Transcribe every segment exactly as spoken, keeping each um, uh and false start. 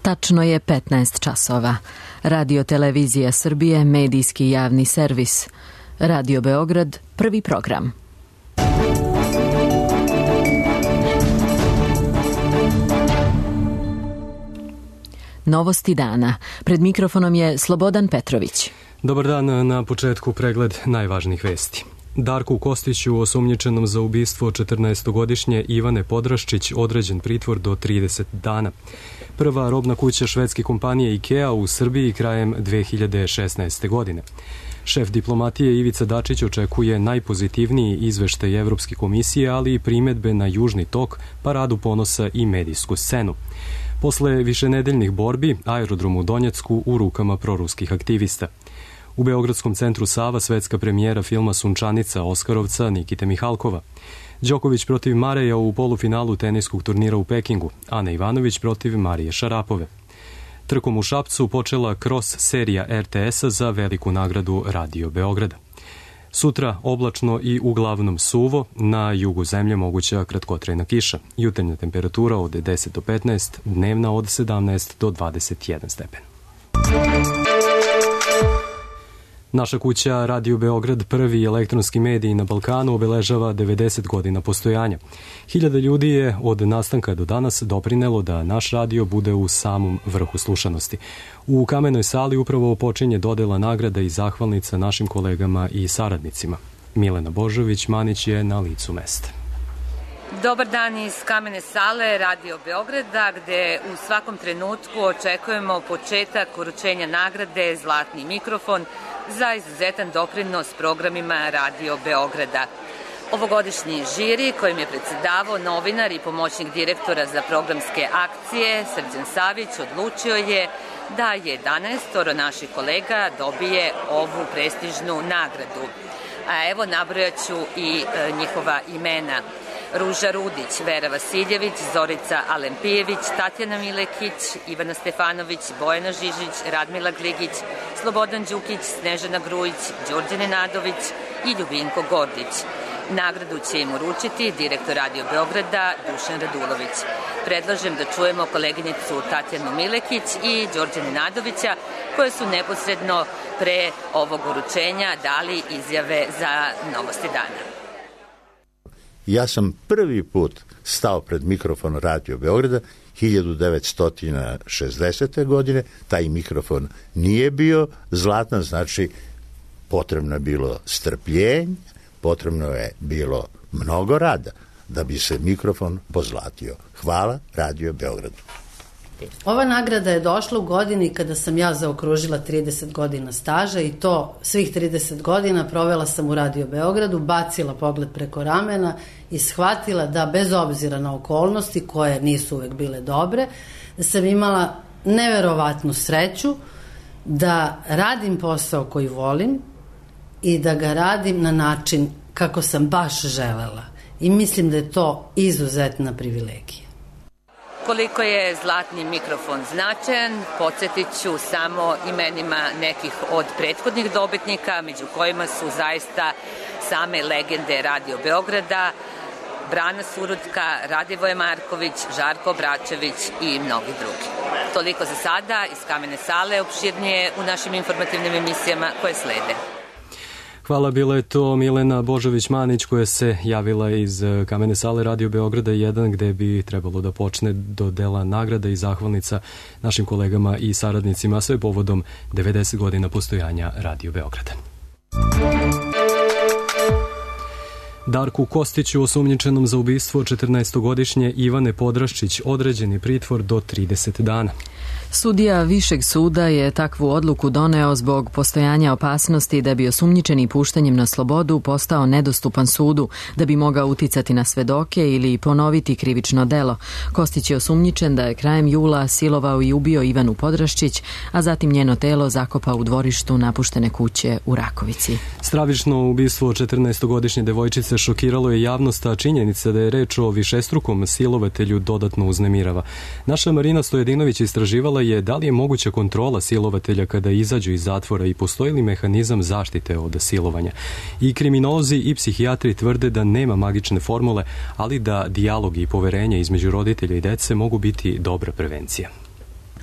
Tačno je petnaest časova. Radio Televizija Srbije, medijski javni servis. Radio Beograd, prvi program. Novosti dana. Pred mikrofonom je Slobodan Petrović. Dobar dan, na početku pregled najvažnijih vesti. Darku Kostiću, osumnjičenom za ubistvo četrnaestogodišnje Ivane Podraščić, određen pritvor do trideset dana. Prva robna kuća švedske kompanije IKEA u Srbiji krajem dve hiljade šesnaeste. godine. Šef diplomatije Ivica Dačić očekuje najpozitivniji izveštaj Evropske komisije, ali i primedbe na Južni tok, Paradu ponosa i medijsku scenu. Posle višenedeljnih borbi, aerodrom u Donjecku u rukama proruskih aktivista. U Beogradskom centru Sava svetska premijera filma Sunčanica Oskarovca Nikite Mihalkova. Đoković protiv Mareja u polufinalu teniskog turnira u Pekingu. Ana Ivanović protiv Marije Šarapove. Trkom u Šapcu počela cross serija R T S-a za veliku nagradu Radio Beograda. Sutra oblačno i uglavnom suvo, na jugu zemlje moguća kratkotrajna kiša. Jutarnja temperatura od deset do petnaest, dnevna od sedamnaest do dvadeset jedan stepen. Naša kuća Radio Beograd, prvi elektronski medij na Balkanu, obeležava devedeset godina postojanja. Hiljada ljudi je od nastanka do danas doprinelo da naš radio bude u samom vrhu slušanosti. U Kamenoj sali upravo počinje dodela nagrada i zahvalnica našim kolegama i saradnicima. Milena Božović-Manić je na licu mesta. Dobar dan iz Kamene sale Radio Beograda, gde u svakom trenutku očekujemo početak uručenja nagrade Zlatni mikrofon za izuzetan doprinos programima Radio Beograda. Ovogodišnji žiri, kojim je predsedavao novinar i pomoćnik direktora za programske akcije Srđan Savić, odlučio je da jedanaestoro naših kolega dobije ovu prestižnu nagradu. A evo nabrojaću i e, njihova imena. Ruža Rudić, Vera Vasiljević, Zorica Alempijević, Tatjana Milekić, Ivana Stefanović, Bojana Žižić, Radmila Gligić, Slobodan Đukić, Snežana Grujić, Đorđe Nenadović i Ljubinko Gordić. Nagradu će im uručiti direktor Radio Beograda Dušan Radulović. Predlažem da čujemo koleginicu Tatjanu Milekić i Đorđe Nenadovića, koje su neposredno pre ovog uručenja dali izjave za Novosti dana. Ja sam prvi put stao pred mikrofon Radio Beograda hiljadu devetsto šezdesete. godine. Taj mikrofon nije bio zlatan, znači potrebno je bilo strpljenje, potrebno je bilo mnogo rada da bi se mikrofon pozlatio. Hvala Radio Beogradu. Ova nagrada je došla u godini kada sam ja zaokružila trideset godina staža i to svih trideset godina provela sam u Radio Beogradu, bacila pogled preko ramena i shvatila da bez obzira na okolnosti koje nisu uvek bile dobre, da sam imala neverovatnu sreću da radim posao koji volim i da ga radim na način kako sam baš želela. I mislim da je to izuzetna privilegija. Koliko je zlatni mikrofon značajan, podsjetit ću samo imenima nekih od prethodnih dobitnika, među kojima su zaista same legende Radio Beograda, Brana Surutka, Radivoje Marković, Žarko Bračević i mnogi drugi. Toliko za sada iz Kamene sale, opširnije u našim informativnim emisijama koje slede. Hvala, bila je to Milena Božović-Manić koja se javila iz Kamene sale Radio Beograda jedan, gde bi trebalo da počne dodela nagrada i zahvalnica našim kolegama i saradnicima, sve povodom devedeset godina postojanja Radio Beograda. Darku Kostiću, osumnjičenom za ubistvo četrnaestogodišnje Ivane Podraščić, određeni pritvor do trideset dana. Sudija Višeg suda je takvu odluku doneo zbog postojanja opasnosti da bi osumnjičeni puštanjem na slobodu postao nedostupan sudu, da bi mogao uticati na svedoke ili ponoviti krivično delo. Kostić je osumnjičen da je krajem jula silovao i ubio Ivanu Podraščić, a zatim njeno telo zakopao u dvorištu napuštene kuće u Rakovici. Stravično ubistvo četrnaestogodišnje devojčice šokiralo je javnost, a činjenica da je reč o višestrukom silovatelju dodatno uznemirava. Naša Marina Stojedinović istraživala je da li je moguća kontrola silovatelja kada izađu iz zatvora i postoji li mehanizam zaštite od silovanja. I kriminolozi i psihijatri tvrde da nema magične formule, ali da dijalog i poverenje između roditelja i dece mogu biti dobra prevencija.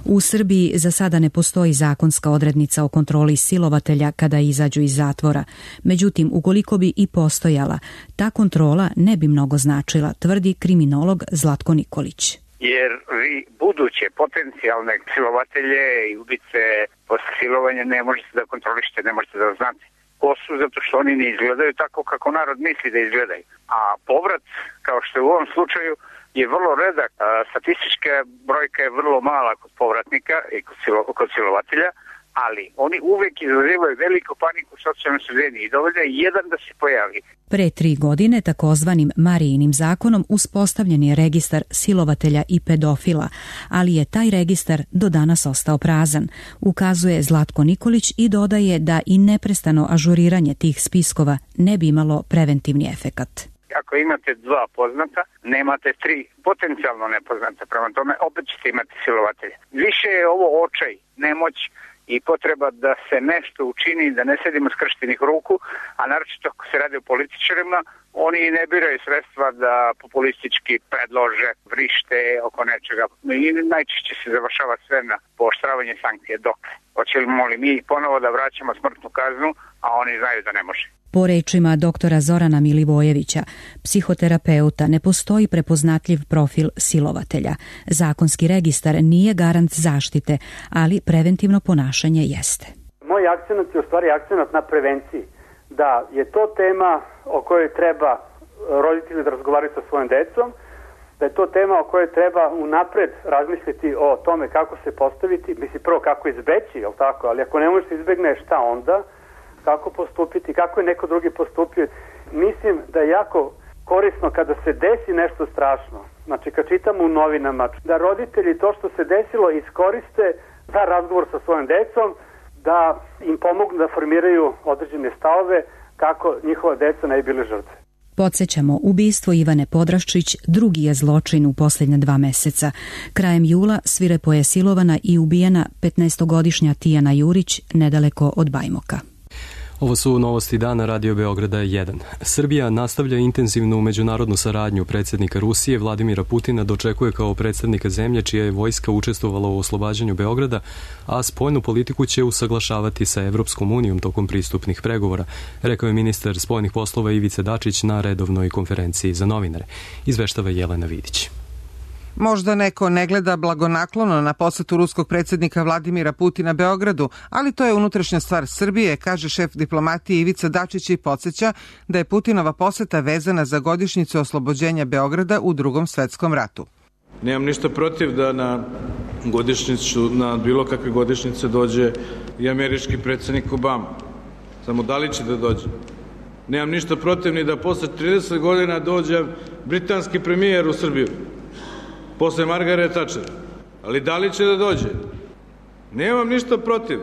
U Srbiji za sada ne postoji zakonska odrednica o kontroli silovatelja kada izađu iz zatvora. Međutim, ukoliko bi i postojala, ta kontrola ne bi mnogo značila, tvrdi kriminolog Zlatko Nikolić. Jer vi buduće potencijalne silovatelje i ubice posle silovanja ne možete da kontrolišete, ne možete da znate ko su, zato što oni ne izgledaju tako kako narod misli da izgledaju. A povrat, kao što je u ovom slučaju, je vrlo redak. Statistička brojka je vrlo mala kod povratnika i kod, silo, kod silovatelja, ali oni uvek izazivaju veliku paniku u socijalnoj sredini i dovoljno je jedan da se pojavi. Pre tri godine takozvanim Marijinim zakonom uspostavljen je registar silovatelja i pedofila, ali je taj registar do danas ostao prazan, ukazuje Zlatko Nikolić i dodaje da i neprestano ažuriranje tih spiskova ne bi imalo preventivni efekat. Ako imate dva poznata, nemate tri potencijalno nepoznata, prema tome opet ćete imati silovatelja. Više je ovo očaj, nemoć i potreba da se nešto učini, da ne sedimo skrštenih ruku, a naročito ako se radi o političarima, oni ne biraju sredstva da populistički predlože, vrište oko nečega. I najčešće se završava sve na pooštravanje sankcije. Dok hoćemo li mi ponovo da vraćamo smrtnu kaznu, a oni znaju da ne može. Po rečima doktora Zorana Milivojevića, psihoterapeuta, ne postoji prepoznatljiv profil silovatelja. Zakonski registar nije garant zaštite, ali preventivno ponašanje jeste. Moj akcenat je u stvari akcenat na prevenciji. Da je to tema o kojoj treba roditelji da razgovaraju sa svojom decom, da je to tema o kojoj treba unapred razmisliti o tome kako se postaviti, misli prvo kako izbeći, jel tako, ali ako ne možeš izbegneš, šta onda? Kako postupiti, kako je neko drugi postupio. Mislim da je jako korisno kada se desi nešto strašno, znači kad čitamo u novinama, da roditelji to što se desilo iskoriste za razgovor sa svojom decom, da im pomognu da formiraju određene stavove kako njihova deca ne bi bile žrtve. Podsjećamo, ubistvo Ivane Podraščić drugi je zločin u posljednja dva meseca. Krajem jula svirepo je silovana i ubijena petnaestogodišnja Tijana Jurić nedaleko od Bajmoka. Ovo su novosti dana Radio Beograda jedan. Srbija nastavlja intenzivnu međunarodnu saradnju. Predsjednika Rusije Vladimira Putina dočekuje kao predstavnika zemlje čija je vojska učestvovala u oslobađanju Beograda, a spoljnu politiku će usaglašavati sa Evropskom unijom tokom pristupnih pregovora, rekao je ministar spoljnih poslova Ivica Dačić na redovnoj konferenciji za novinare. Izveštava Jelena Vidić. Možda neko ne gleda blagonaklono na posetu ruskog predsjednika Vladimira Putina Beogradu, ali to je unutrašnja stvar Srbije, kaže šef diplomatije Ivica Dačić i podsjeća da je Putinova poseta vezana za godišnjicu oslobođenja Beograda u Drugom svetskom ratu. Nemam ništa protiv da na godišnjicu, na bilo kakve godišnjice dođe i američki predsjednik Obama. Samo da li će da dođe? Nemam ništa protiv ni da posle trideset godina dođe britanski premijer u Srbiju. Posle Margaret Thatcher. Ali da li će da dođe? Nemam ništa protiv.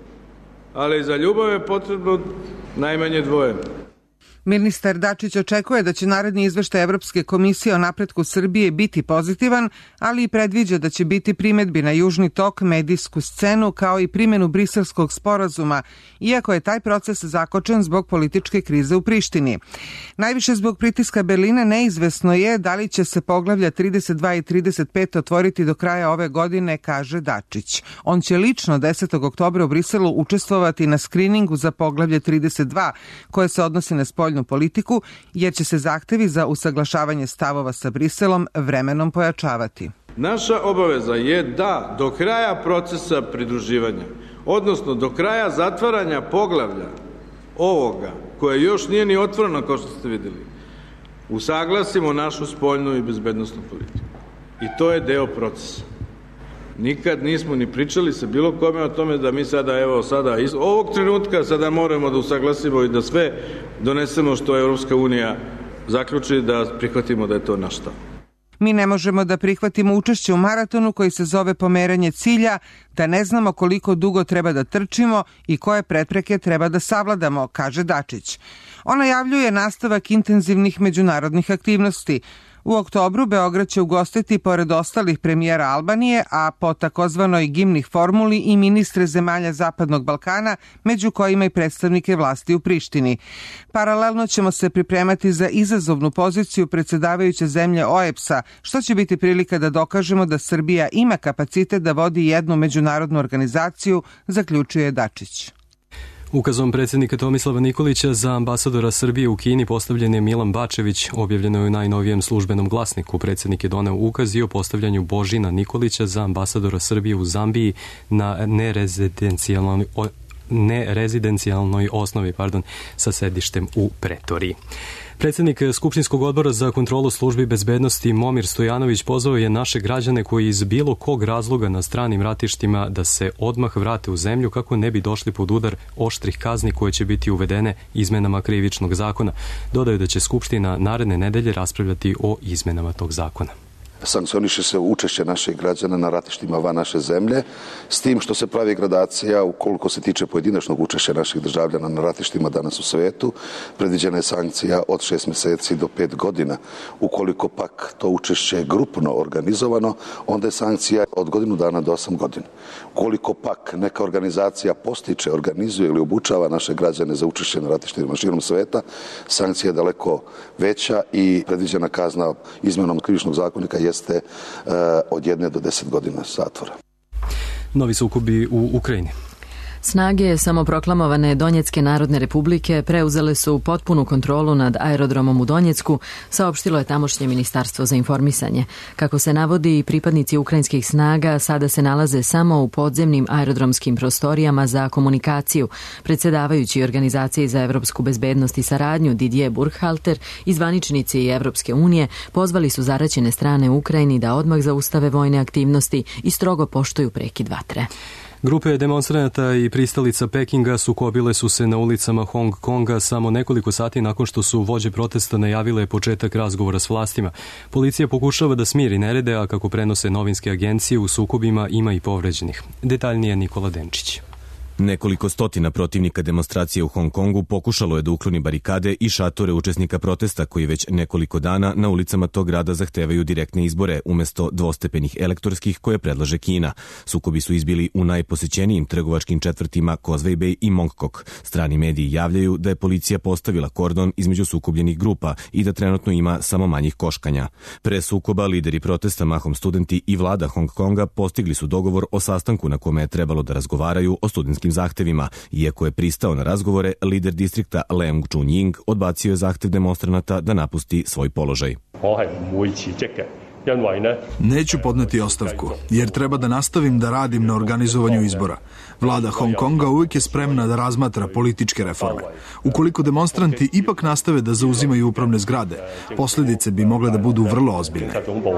Ali za ljubav je potrebno najmanje dvoje. Ministar Dačić očekuje da će naredni izveštaj Evropske komisije o napretku Srbije biti pozitivan, ali i predviđa da će biti primedbi na Južni tok, medijsku scenu, kao i primjenu Briselskog sporazuma, iako je taj proces zakočen zbog političke krize u Prištini. Najviše zbog pritiska Berlina neizvesno je da li će se poglavlja trideset dva i trideset pet otvoriti do kraja ove godine, kaže Dačić. On će lično desetog oktobra u Briselu učestvovati na skriningu za poglavlje trideset dva, koje se odnosi na spoljnu politiku, jer će se zahtevi za usaglašavanje stavova sa Briselom vremenom pojačavati. Naša obaveza je da do kraja procesa pridruživanja, odnosno do kraja zatvaranja poglavlja ovoga, koje još nije ni otvoreno kao što ste vidjeli, usaglasimo našu spoljnu i bezbednosnu politiku. I to je deo procesa. Nikad nismo ni pričali sa bilo kome o tome da mi sada, evo sada, iz ovog trenutka sada moramo da usaglasimo i da sve donesemo što je Evropska unija zaključi, da prihvatimo da je to naš stav. Mi ne možemo da prihvatimo učešće u maratonu koji se zove pomeranje cilja, da ne znamo koliko dugo treba da trčimo i koje prepreke treba da savladamo, kaže Dačić. On najavljuje nastavak intenzivnih međunarodnih aktivnosti. U oktobru Beograd će ugostiti pored ostalih premijera Albanije, a po takozvanoj gimnih formuli i ministre zemalja Zapadnog Balkana, među kojima i predstavnike vlasti u Prištini. Paralelno ćemo se pripremati za izazovnu poziciju predsjedavajuće zemlje O E B S-a, što će biti prilika da dokažemo da Srbija ima kapacitet da vodi jednu međunarodnu organizaciju, zaključuje Dačić. Ukazom predsjednika Tomislava Nikolića za ambasadora Srbije u Kini postavljen je Milan Bačević, objavljeno je u najnovijem službenom glasniku. Predsjednik je doneo ukaz i o postavljanju Božina Nikolića za ambasadora Srbije u Zambiji na nerezidencijalnoj nerezidencijalnoj osnovi pardon, sa sedištem u Pretoriji. Predsjednik Skupštinskog odbora za kontrolu službi bezbednosti Momir Stojanović pozvao je naše građane koji iz bilo kog razloga na stranim ratištima da se odmah vrate u zemlju kako ne bi došli pod udar oštrih kazni koje će biti uvedene izmenama krivičnog zakona. Dodaju da će Skupština naredne nedelje raspravljati o izmenama tog zakona. Sankcioniše se učešće naših građana na ratištima van naše zemlje, s tim što se pravi gradacija ukoliko se tiče pojedinačnog učešća naših državljana na ratištima danas u svetu. Predviđena je sankcija od šest mjeseci do pet godina. Ukoliko pak to učešće je grupno organizovano, onda je sankcija od godinu dana do osam godina. Ukoliko pak neka organizacija postiče, organizuje ili obučava naše građane za učešće na ratištima širom sveta, sankcija je daleko veća i predviđena kazna izmjenom krivičnog zakonika je jeste uh, od jedne do deset godina zatvora. Novi sukobi u Ukrajini. Snage samoproklamovane Donjecke narodne republike preuzele su potpunu kontrolu nad aerodromom u Donjecku, saopštilo je tamošnje ministarstvo za informisanje. Kako se navodi, pripadnici ukrajinskih snaga sada se nalaze samo u podzemnim aerodromskim prostorijama za komunikaciju. Predsjedavajući Organizaciji za evropsku bezbednost i saradnju Didier Burkhalter i zvaničnici Evropske unije pozvali su zaraćene strane u Ukrajini da odmah zaustave vojne aktivnosti i strogo poštuju prekid vatre. Grupe demonstranata i pristalica Pekinga sukobile su se na ulicama Hong Konga samo nekoliko sati nakon što su vođe protesta najavile početak razgovora s vlastima. Policija pokušava da smiri nerede, a kako prenose novinske agencije, u sukobima ima i povređenih. Detaljnije Nikola Denčić. Nekoliko stotina protivnika demonstracije u Hong Kongu pokušalo je da ukloni barikade i šatore učesnika protesta koji već nekoliko dana na ulicama tog grada zahtevaju direktne izbore umjesto dvostepenih elektorskih koje predlaže Kina. Sukobi su izbili u najposećenijim trgovačkim četvrtima Causeway Bay i Mongkok. Strani mediji javljaju da je policija postavila kordon između sukobljenih grupa i da trenutno ima samo manjih koškanja. Pre sukoba lideri protesta, mahom studenti i vlada Hong Konga, postigli su dogovor o sastanku na kome je trebalo da razgovaraju o studentskim zahtevima. Iako je pristao na razgovore, lider distrikta Leung Chun-ying odbacio je zahtev demonstranata da napusti svoj položaj. Neću podneti ostavku, jer treba da nastavim da radim na organizovanju izbora. Vlada Hong Konga uvijek je spremna da razmatra političke reforme. Ukoliko demonstranti ipak nastave da zauzimaju upravne zgrade, posljedice bi mogle da budu vrlo ozbiljne.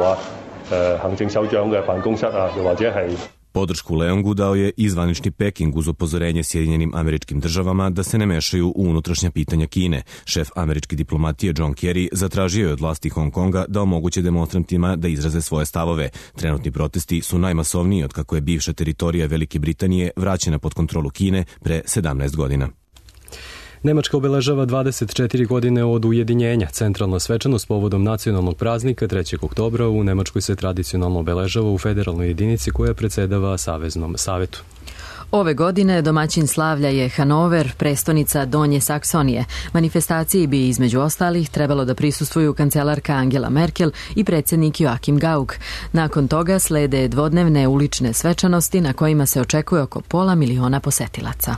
Podršku Leongu dao je i zvanični Peking uz upozorenje Sjedinjenim Američkim Državama da se ne mešaju u unutrašnja pitanja Kine. Šef američke diplomatije John Kerry zatražio je od vlasti Hong Konga da omoguće demonstrantima da izraze svoje stavove. Trenutni protesti su najmasovniji od kako je bivša teritorija Velike Britanije vraćena pod kontrolu Kine pre sedamnaest godina. Nemačka obeležava dvadeset četiri godine od ujedinjenja. Centralna svečanost povodom nacionalnog praznika trećeg oktobra u Nemačkoj se tradicionalno obeležava u federalnoj jedinici koja predsjedava Saveznom savetu. Ove godine domaćin slavlja je Hanover, prestonica Donje Saksonije. Manifestaciji bi između ostalih trebalo da prisustvuju kancelarka Angela Merkel i predsjednik Joachim Gauck. Nakon toga slede dvodnevne ulične svečanosti na kojima se očekuje oko pola miliona posetilaca.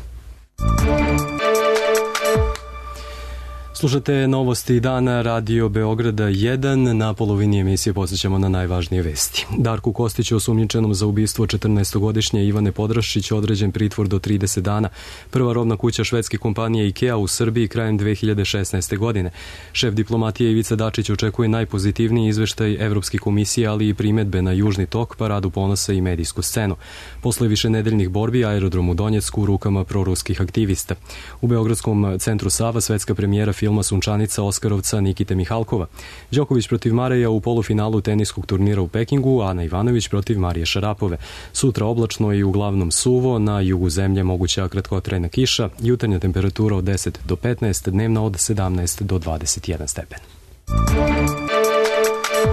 Slušate novosti dana Radio Beograda jedan. Na polovini emisije posjećamo na najvažnije vesti. Darku Kostiću, osumnjičenom za ubistvo četrnaestogodišnje Ivane Podraščić, određen pritvor do trideset dana. Prva robna kuća švedske kompanije IKEA u Srbiji krajem dve hiljade šesnaeste. godine. Šef diplomatije Ivica Dačić očekuje najpozitivniji izveštaj Evropske komisije, ali i primedbe na Južni tok, Paradu ponosa i medijsku scenu. Posle višenedeljnih borbi, aerodrom u Donjecku u rukama proruskih aktivista. U Beogradskom centru Sava svetska premijera filma Sunčanica Oskarovca Nikite Mihalkova. Đoković protiv Mareja u polufinalu teniskog turnira u Pekingu, Ana Ivanović protiv Marije Šarapove. Sutra oblačno i uglavnom suvo, na jugu zemlje moguća kratkotrajna kiša, jutarnja temperatura od deset do petnaest, dnevna od sedamnaest do dvadeset jedan stepen.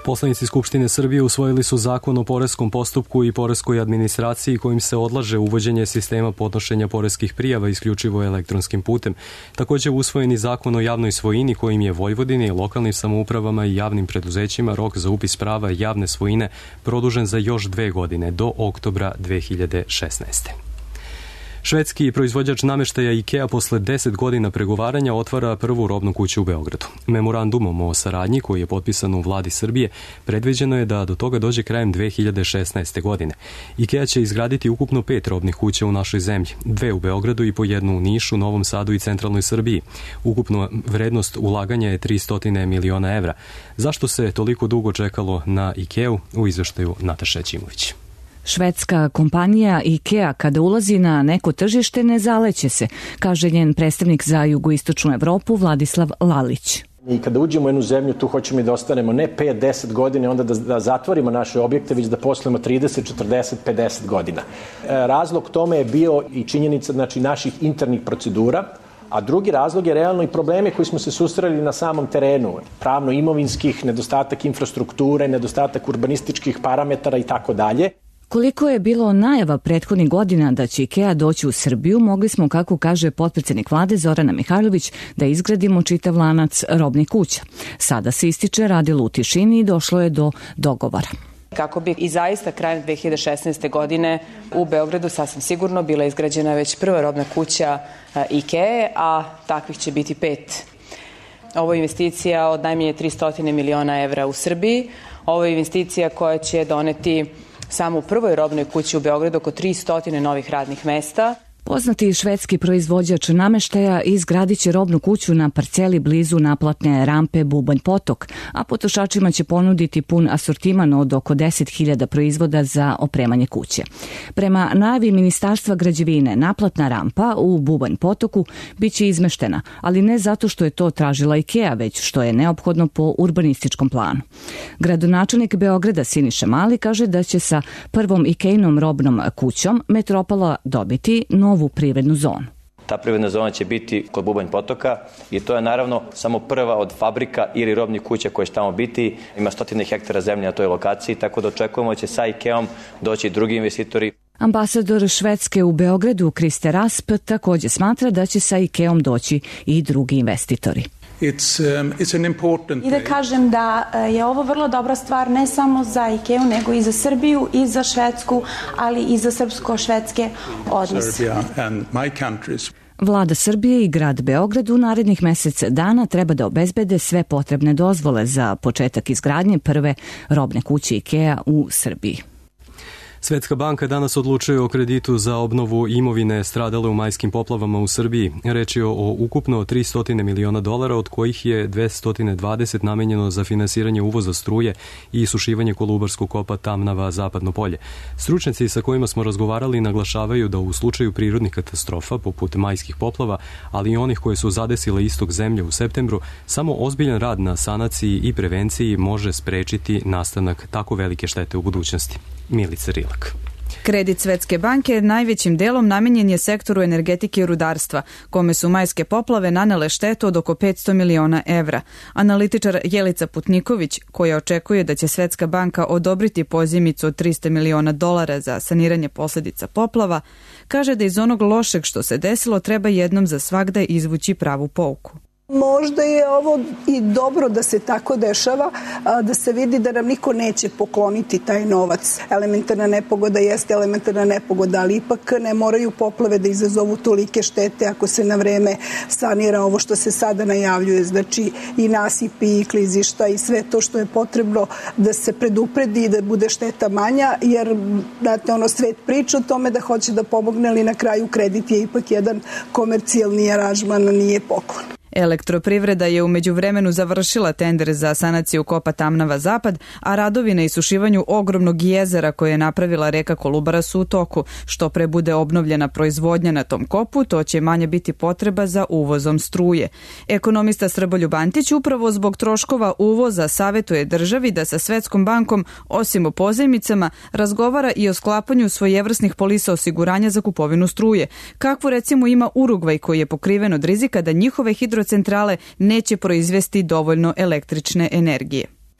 Poslanici Skupštine Srbije usvojili su zakon o poreskom postupku i poreskoj administraciji kojim se odlaže uvođenje sistema podnošenja poreskih prijava isključivo elektronskim putem. Također usvojeni zakon o javnoj svojini kojim je Vojvodini, lokalnim samoupravama i javnim preduzećima rok za upis prava javne svojine produžen za još dve godine do oktobra dve hiljade šesnaeste. Švedski proizvođač nameštaja IKEA posle deset godina pregovaranja otvara prvu robnu kuću u Beogradu. Memorandumom o saradnji koji je potpisan u vladi Srbije predviđeno je da do toga dođe krajem dve hiljade šesnaeste. godine. IKEA će izgraditi ukupno pet robnih kuća u našoj zemlji, dve u Beogradu i po jednu u Nišu, Novom Sadu i centralnoj Srbiji. Ukupno vrednost ulaganja je tristo miliona evra. Zašto se toliko dugo čekalo na IKEA-u u izveštaju Nataše Ćimović? Švedska kompanija IKEA kada ulazi na neko tržište ne zaleće se, kaže njen predstavnik za jugoistočnu Evropu Vladislav Lalić. I kada uđemo u jednu zemlju, tu hoćemo i da ostanemo ne pet do deset godina, onda da, da zatvorimo naše objekte, već da poslujemo trideset, četrdeset, pedeset godina. Razlog tome je bio i činjenica znači, naših internih procedura, a drugi razlog je realno i probleme koji smo se susreli na samom terenu, pravno-imovinskih, nedostatak infrastrukture, nedostatak urbanističkih parametara i tako dalje. Koliko je bilo najava prethodnih godina da će IKEA doći u Srbiju, mogli smo, kako kaže potpredsjednik vlade Zorana Mihajlović, da izgradimo čitav lanac robnih kuća. Sada se ističe radilo u tišini i došlo je do dogovora. Kako bi i zaista krajem dve hiljade šesnaeste. godine u Beogradu sasvim sigurno bila izgrađena već prva robna kuća IKEA, a takvih će biti pet. Ovo je investicija od najmanje tristo miliona evra u Srbiji. Ovo je investicija koja će doneti samo u prvoj robnoj kući u Beogradu oko tristo novih radnih mesta. Poznati švedski proizvođač nameštaja izgradit će robnu kuću na parceli blizu naplatne rampe Bubanj potok, a potrošačima će ponuditi pun asortiman od oko deset hiljada proizvoda za opremanje kuće. Prema najavi Ministarstva građevine, naplatna rampa u Bubanj potoku biće izmeštena, ali ne zato što je to tražila IKEA, već što je neophodno po urbanističkom planu. Gradonačelnik Beograda Siniša Mali kaže da će sa prvom IKEA-inom robnom kućom metropola dobiti novu novu privrednu zonu. Ta privredna zona će biti kod Bubanj potoka i to je naravno samo prva od fabrika ili robnih kuća koje će tamo biti. Ima stotine hektara zemlje na toj lokaciji, tako da očekujemo da će sa IKEA-om doći drugi investitori. Ambasador Švedske u Beogradu Kriste Rasp također smatra da će sa IKEA-om doći i drugi investitori. It's, um, it's an important... I da kažem da je ovo vrlo dobra stvar ne samo za IKEA, nego i za Srbiju i za Švedsku, ali i za srpsko-švedske odnose. Vlada Srbije i grad Beograd u narednih mesec dana treba da obezbede sve potrebne dozvole za početak izgradnje prve robne kuće IKEA u Srbiji. Svetska banka danas odlučuje o kreditu za obnovu imovine stradale u majskim poplavama u Srbiji. Reč je o ukupno tristo miliona dolara, od kojih je dvesta dvadeset namenjeno za finansiranje uvoza struje i isušivanje Kolubarskog kopa Tamnava Zapadno polje. Stručnjaci sa kojima smo razgovarali naglašavaju da u slučaju prirodnih katastrofa, poput majskih poplava, ali i onih koje su zadesile istok zemlje u septembru, samo ozbiljan rad na sanaciji i prevenciji može sprečiti nastanak tako velike štete u budućnosti. Milica Rilak. Kredit Svetske banke najvećim delom namenjen je sektoru energetike i rudarstva, kome su majske poplave nanele štetu od oko petsto miliona evra. Analitičar Jelica Putniković, koja očekuje da će Svetska banka odobriti pozajmicu od tristo miliona dolara za saniranje posljedica poplava, kaže da iz onog lošeg što se desilo treba jednom za svagda izvući pravu pouku. Možda je ovo i dobro da se tako dešava, da se vidi da nam niko neće pokloniti taj novac. Elementarna nepogoda jeste elementarna nepogoda, ali ipak ne moraju poplave da izazovu tolike štete ako se na vreme sanira ovo što se sada najavljuje, znači i nasipi i klizišta i sve to što je potrebno da se predupredi i da bude šteta manja, jer znate, ono, svet priča o tome da hoće da pomogne, ali na kraju kredit je ipak jedan komercijalni aranžman, nije poklon. Elektroprivreda je u međuvremenu završila tender za sanaciju kopa Tamnava Zapad, a radovi na isušivanju ogromnog jezera koje je napravila reka Kolubara su u toku. Što pre bude obnovljena proizvodnja na tom kopu, to će manje biti potreba za uvozom struje. Ekonomista Srboljub Antić upravo zbog troškova uvoza savjetuje državi da sa Svetskom bankom, osim o pozajmicama, razgovara i o sklapanju svojevrsnih polisa osiguranja za kupovinu struje. Kakvu recimo ima Urugvaj koji je pokriven od rizika da njihove hidro centrale neće proizvesti dovoljno električne energije.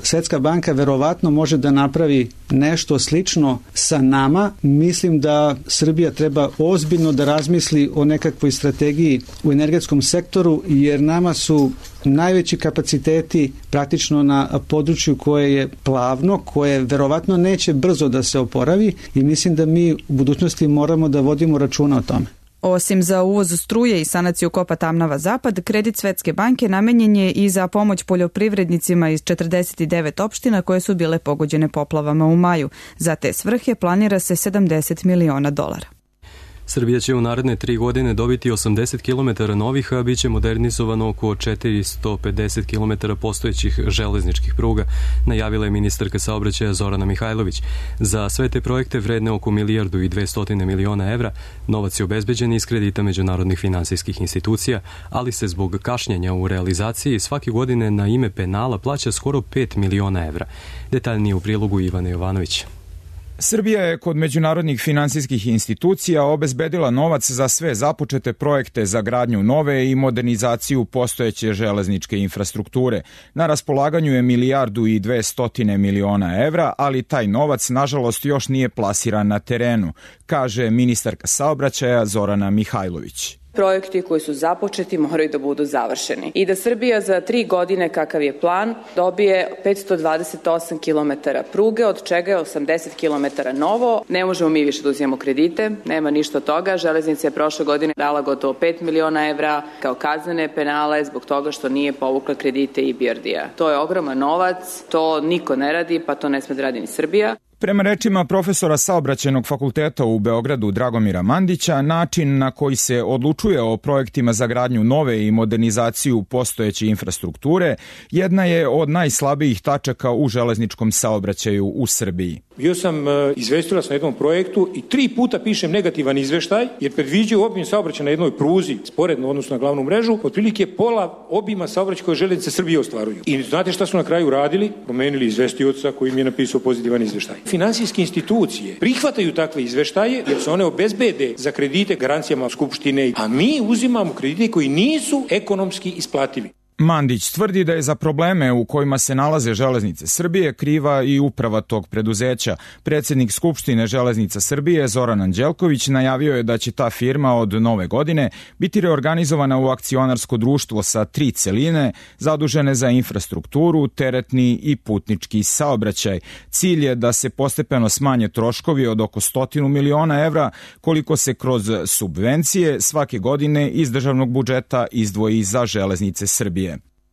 Svetska banka verovatno može da napravi nešto slično sa nama. Mislim da Srbija treba ozbiljno da razmisli o nekakvoj strategiji u energetskom sektoru, jer nama su najveći kapaciteti praktično na području koje je plavno, koje verovatno neće brzo da se oporavi i mislim da mi u budućnosti moramo da vodimo računa o tome. Osim za uvoz struje i sanaciju kopa Tamnava-Zapad, kredit Svetske banke namenjen je i za pomoć poljoprivrednicima iz četrdeset devet opština koje su bile pogođene poplavama u maju. Za te svrhe planira se sedamdeset miliona dolara. Srbija će u naredne tri godine dobiti osamdeset kilometara novih, a bit će modernizovano oko četiristo pedeset kilometara postojećih železničkih pruga, najavila je ministarka saobraćaja Zorana Mihajlović. Za sve te projekte vredne oko milijardu i dvestotine miliona evra, novac je obezbeđen iz kredita međunarodnih finansijskih institucija, ali se zbog kašnjenja u realizaciji svake godine na ime penala plaća skoro pet miliona evra. Detaljnije u prilogu Ivana Jovanović. Srbija je kod međunarodnih finansijskih institucija obezbedila novac za sve započete projekte za gradnju nove i modernizaciju postojeće železničke infrastrukture. Na raspolaganju je milijardu i dvestotine miliona evra, ali taj novac nažalost još nije plasiran na terenu, kaže ministarka saobraćaja Zorana Mihajlović. Projekti koji su započeti moraju da budu završeni. I da Srbija za tri godine, kakav je plan, dobije petsto dvadeset osam kilometara pruge, od čega je osamdeset kilometara novo. Ne možemo mi više da uzimamo kredite, nema ništa od toga. Železnica je prošle godine dala gotovo pet miliona evra kao kaznene penale zbog toga što nije povukla kredite I B R D-a. To je ogroman novac, to niko ne radi, pa to ne sme da radi ni Srbija. Prema rečima profesora saobraćajnog fakulteta u Beogradu Dragomira Mandića, način na koji se odlučuje o projektima za gradnju nove i modernizaciju postojeće infrastrukture jedna je od najslabijih tačaka u železničkom saobraćaju u Srbiji. Bio sam izvestilac na jednom projektu i tri puta pišem negativan izveštaj jer predviđaju obim saobraćaja na jednoj pruzi, sporedno odnosno na glavnu mrežu, otprilike pola obima saobraćaja koje železnice Srbije ostvaruju. I znate šta su na kraju radili? Promenili izvestioca koji mi je napisao pozitivan izveštaj. Finansijske institucije prihvataju takve izveštaje jer se one obezbede za kredite garancijama Skupštine, a mi uzimamo kredite koji nisu ekonomski isplativi. Mandić tvrdi da je za probleme u kojima se nalaze železnice Srbije kriva I uprava tog preduzeća. Predsednik Skupštine Železnica Srbije Zoran Anđelković najavio je da će ta firma od nove godine biti reorganizovana u akcionarsko društvo sa tri celine zadužene za infrastrukturu, teretni I putnički saobraćaj. Cilj je da se postepeno smanje troškovi od oko stotinu miliona evra koliko se kroz subvencije svake godine iz državnog budžeta izdvoji za železnice Srbije.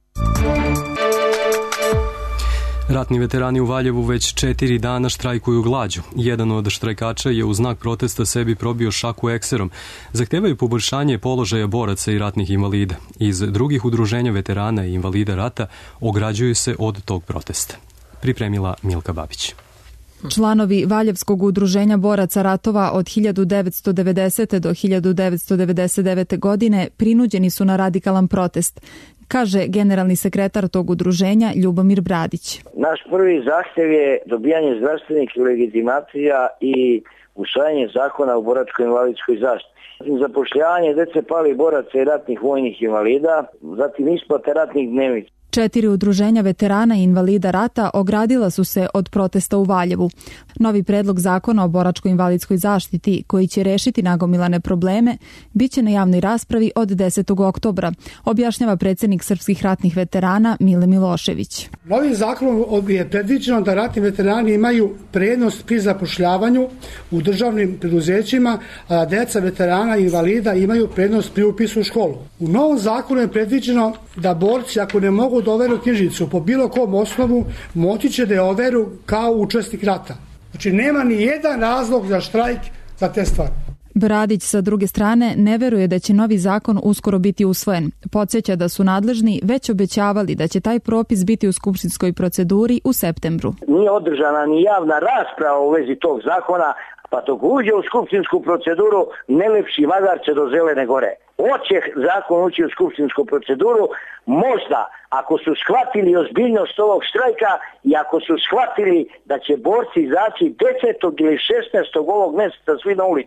Ratni veterani u Valjevu već četiri dana štrajkuju glađu. Jedan od štrajkača je u znak protesta sebi probio šaku ekserom. Zahtevaju poboljšanje položaja boraca I ratnih invalida. Iz drugih udruženja veterana I invalida rata ograđuju se od tog protesta. Pripremila Milka Babić. Članovi Valjevskog udruženja boraca ratova od hiljadu devetsto devedesete do hiljadu devetsto devedeset devete godine prinuđeni su na radikalan protest, kaže generalni sekretar tog udruženja Ljubomir Bradić. Naš prvi zahtev je dobijanje zdravstvenih legitimacija I usvajanje zakona o boračko-invalidskoj zaštiti. Zapošljavanje dece palih boraca I ratnih vojnih invalida, zatim isplata ratnih dnevnica. Četiri udruženja veterana I invalida rata ogradila su se od protesta u Valjevu. Novi predlog zakona o boračko-invalidskoj zaštiti, koji će rešiti nagomilane probleme, bit će na javnoj raspravi od desetog oktobra, objašnjava predsjednik srpskih ratnih veterana Mile Milošević. Novim zakonom je predviđeno da ratni veterani imaju prednost pri zapošljavanju u državnim preduzećima, a deca veterana I invalida imaju prednost pri upisu u školu. U novom zakonu je predviđeno da borci, ako ne mogu da overu knjižicu po bilo kom osnovu, moći će da je overu kao učesnik rata. Znači, nema ni jedan razlog za štrajk za te stvari. Bradić sa druge strane ne veruje da će novi zakon uskoro biti usvojen. Podsjeća da su nadležni već obećavali da će taj propis biti u skupštinskoj proceduri u septembru. Nije održana ni javna rasprava u vezi tog zakona, pa dok uđe u skupštinsku proceduru ne lepši magarce do zelene gore. Hoće zakon ući u skupštinsku proceduru, možda ako su shvatili ozbiljnost ovog štrajka I ako su shvatili da će borci izaći desetog ili šesnaestog ovog mjeseca svi na ulicu.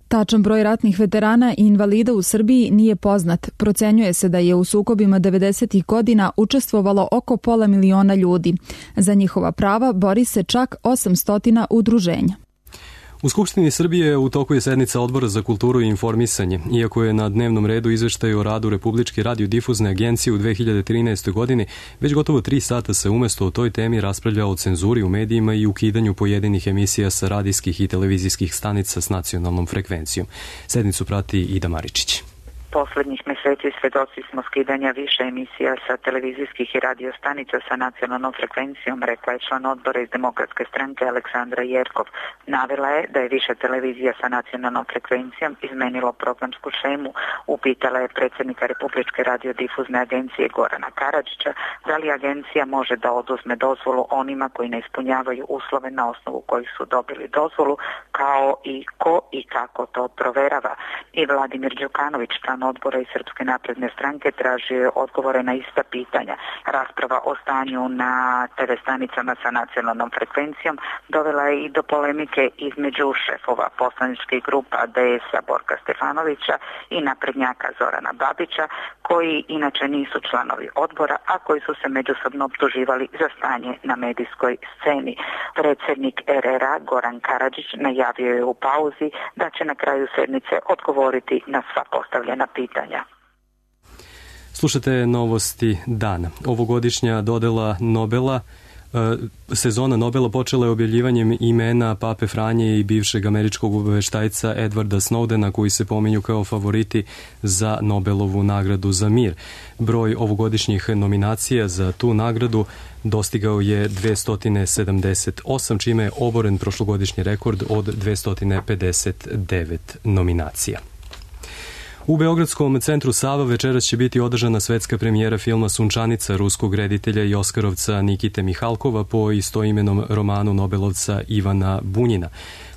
Tačan broj ratnih veterana i invalida u Srbiji nije poznat. Procenjuje se da je u sukobima devedesetih godina učestvovalo oko pola miliona ljudi. Za njihova prava bori se čak osamsto udruženja. U Skupštini Srbije u toku je sednica Odbora za kulturu i informisanje. Iako je na dnevnom redu izveštaj o radu Republičke radiodifuzne agencije u dve hiljade trinaestoj. godini, već gotovo tri sata se umesto o toj temi raspravlja o cenzuri u medijima i ukidanju pojedinih emisija sa radijskih i televizijskih stanica s nacionalnom frekvencijom. Sednicu prati Ida Maričić. Poslednjih meseci svedoci smo skidanja više emisija sa televizijskih i radio stanica sa nacionalnom frekvencijom, rekla je član odbora iz Demokratske stranke Aleksandra Jerkov. Navela je da je više televizija sa nacionalnom frekvencijom izmenilo programsku šemu. Upitala je predsjednika Republičke radiodifuzne agencije Gorana Karadžića da li agencija može da oduzme dozvolu onima koji ne ispunjavaju uslove na osnovu kojih su dobili dozvolu, kao i ko i kako to proverava. I Vladimir Đukanović, član odbora iz Srpske napredne stranke, tražio je odgovore na ista pitanja. Rasprava o stanju na te ve stanicama sa nacionalnom frekvencijom dovela je i do polemike između šefova poslaničkih grupa de es a Borka Stefanovića i naprednjaka Zorana Babića, koji inače nisu članovi odbora, a koji su se međusobno optuživali za stanje na medijskoj sceni. Predsjednik er er a Goran Karadžić najavio je u pauzi da će na kraju sednice odgovoriti na sva postavljena pitanja. Slušate novosti dana. Ovogodišnja dodela Nobela, sezona Nobela počela je objavljivanjem imena Pape Franje i bivšeg američkog obaveštajca Edwarda Snowdena, koji se pominju kao favoriti za Nobelovu nagradu za mir. Broj ovogodišnjih nominacija za tu nagradu dostigao je dvesta sedamdeset osam, čime je oboren prošlogodišnji rekord od dvesta pedeset devet nominacija. U Beogradskom centru Sava večeras će biti održana svetska premijera filma Sunčanica ruskog reditelja i oskarovca Nikite Mihalkova po istoimenom romanu Nobelovca Ivana Bunjina.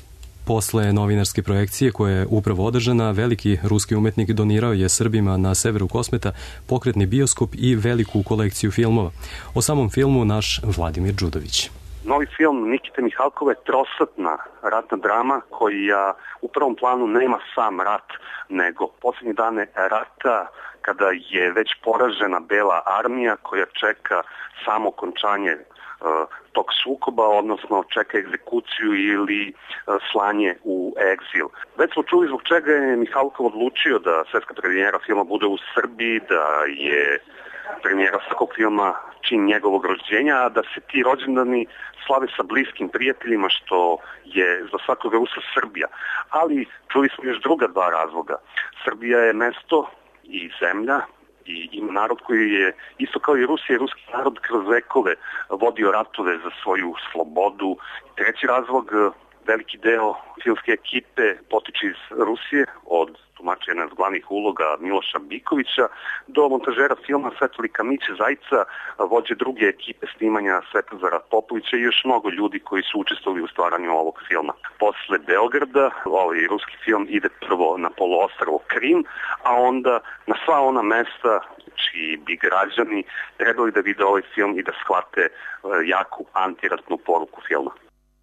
Posle novinarske projekcije koja je upravo održana, veliki ruski umetnik donirao je Srbima na severu Kosmeta pokretni bioskop i veliku kolekciju filmova. O samom filmu naš Vladimir Đudović. Novi film Nikite Mihalkova je trosatna ratna drama koja u prvom planu nema sam rat, nego posljednje dane rata, kada je već poražena Bela armija koja čeka samo okončanje uh, tog sukoba, odnosno čeka egzekuciju ili uh, slanje u egzil. Već smo čuli zbog čega je Mihalkov odlučio da svetska premijera filma bude u Srbiji, da je premijera svakog filma čin njegovog rođenja, a da se ti rođendani slave sa bliskim prijateljima, što je za svakog Rusa Srbija. Ali čuli smo još druga dva razloga. Srbija je mesto i zemlja i ima narod koji je, isto kao i Rusija, ruski narod kroz vekove vodio ratove za svoju slobodu. Treći razlog, veliki deo filmske ekipe potiče iz Rusije, od tumača jedna od glavnih uloga Miloša Bikovića do montažera filma Svetolika Miće Zajca, vođe druge ekipe snimanja Svetozara Popovića i još mnogo ljudi koji su učestvovali u stvaranju ovog filma. Posle Beograda ovaj ruski film ide prvo na poluostrvo Krim, a onda na sva ona mesta čiji bi građani trebali da vide ovaj film i da shvate jaku antiratnu poruku filma.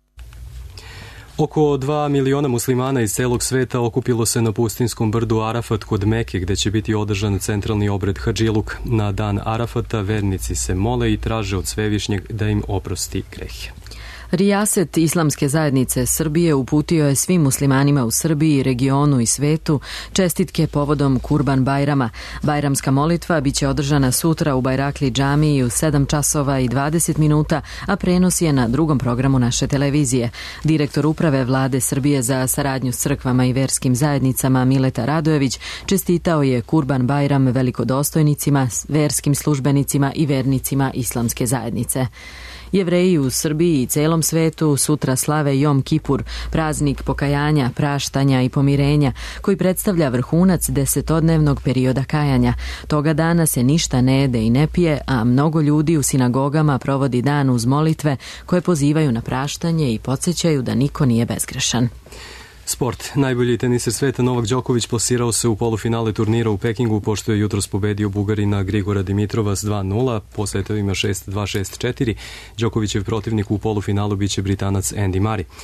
Oko dva miliona muslimana iz celog sveta okupilo se na pustinskom brdu Arafat kod Meke, gde će biti održan centralni obred Hadžiluk. Na dan Arafata vernici se mole i traže od Svevišnjeg da im oprosti grehe. Rijaset Islamske zajednice Srbije uputio je svim muslimanima u Srbiji, regionu i svetu čestitke povodom Kurban Bajrama. Bajramska molitva biće održana sutra u Bajrakli džamiji u sedam časova i dvadeset minuta, a prenos je na drugom programu naše televizije. Direktor uprave Vlade Srbije za saradnju s crkvama i verskim zajednicama Mileta Radojević čestitao je Kurban Bajram velikodostojnicima, verskim službenicima i vernicima Islamske zajednice. Jevreji u Srbiji i celom svetu sutra slave Jom Kipur, praznik pokajanja, praštanja i pomirenja, koji predstavlja vrhunac desetodnevnog perioda kajanja. Toga dana se ništa ne jede i ne pije, a mnogo ljudi u sinagogama provodi dan uz molitve koje pozivaju na praštanje i podsjećaju da niko nije bezgrešan. Sport. Najbolji teniser sveta Novak Đoković plasirao se u polufinale turnira u Pekingu, pošto je jutros pobedio Bugarina Grigora Dimitrova s dva nula, po setovima šest dva šest četiri. Đokovićev protivnik u polufinalu biće Britanac Andy Murray.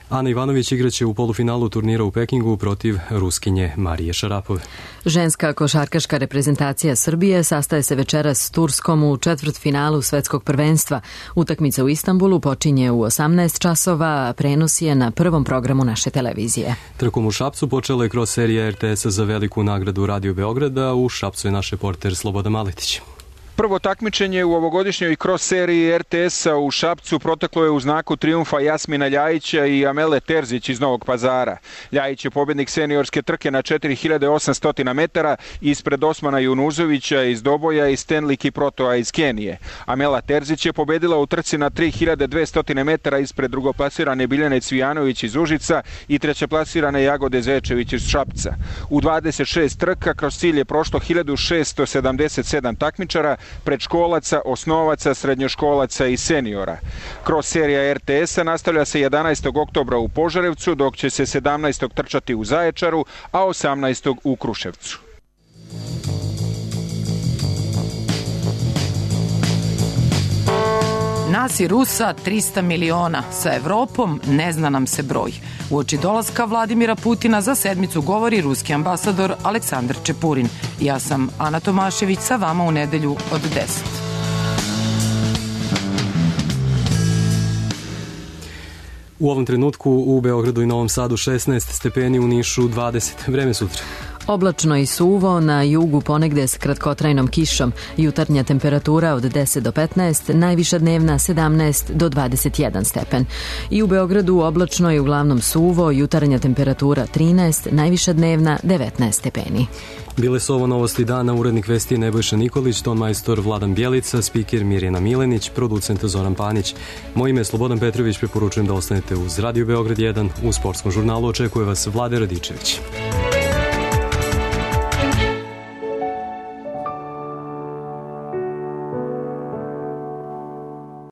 Ana Ivanović igraće u polufinalu turnira u Pekingu protiv Ruskinje Marije Šarapove. Ženska košarkaška reprezentacija Srbije sastaje se večeras s Turskom u četvrtfinalu svetskog prvenstva. Utakmica u Istanbulu počinje u osamnaest časova, a prenos je na prvom programu naše televizije. Trkom u Šapcu počela je kroz serija R T S-a za veliku nagradu Radio Beograda. U Šapcu je naš reporter Slobodan Maletić. Prvo takmičenje u ovogodišnjoj cross seriji R T S-a u Šapcu proteklo je u znaku trijumfa Jasmina Ljajića i Amele Terzić iz Novog Pazara. Ljajić je pobednik seniorske trke na četiri hiljade osamsto metara ispred Osmana Junuzovića iz Doboja i Stanley Kiprotoa iz Kenije. Amela Terzić je pobedila u trci na tri hiljade dvesta metara ispred drugoplasirane Biljane Cvijanović iz Užica i trećeplasirane Jagode Zečević iz Šapca. U dvadeset šest trka kroz cilj je prošlo hiljadu šesto sedamdeset sedam takmičara, predškolaca, osnovaca, srednjoškolaca i seniora. Cross serija R T S-a nastavlja se jedanaestog oktobra u Požarevcu, dok će se sedamnaestog trčati u Zaječaru, a osamnaestog u Kruševcu. Nas i Rusa trista miliona, sa Evropom ne zna nam se broj. Uoči dolaska Vladimira Putina za sedmicu govori ruski ambasador Aleksandar Čepurin. Ja sam Ana Tomašević, sa vama u nedelju od deset. U ovom trenutku u Beogradu i Novom Sadu šesnaest stepeni, u Nišu dvadeset. Vreme sutra. Oblačno i suvo, na jugu ponegde s kratkotrajnom kišom, jutarnja temperatura od deset do petnaest, najviša dnevna sedamnaest do dvadeset jedan stepen. I u Beogradu oblačno i uglavnom suvo, jutarnja temperatura trinaest, najviša dnevna devetnaest stepeni. Bile su ovo novosti dana, urednik vesti Nebojša Nikolić, ton majstor Vladan Bjelica, spiker Mirjana Milenić, producent Zoran Panić. Moje ime je Slobodan Petrović, preporučujem da ostanete uz Radio Beograd jedan. U sportskom žurnalu očekuje vas Vlade Radičević.